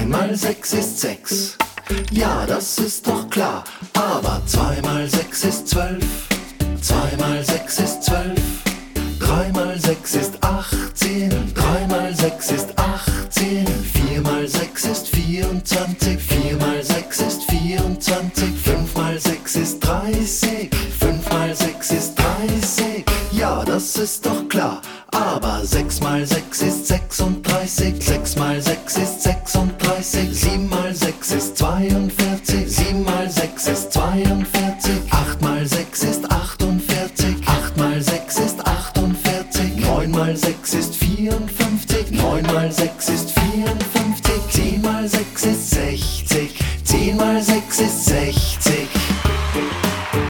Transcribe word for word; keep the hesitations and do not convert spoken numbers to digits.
mal sechs ist sechs. Ja, das ist doch klar. Aber zwei mal sechs ist zwölf. zwei mal sechs ist zwölf. drei mal sechs ist achtzehn. drei mal sechs ist achtzehn. vier mal sechs ist vierundzwanzig. vier mal sechs ist vierundzwanzig. fünf mal sechs ist dreißig. fünf mal sechs ist dreißig. Ja, das ist doch klar. Aber sechs mal sechs ist sechsunddreißig. sechs mal sechs ist sechsunddreißig.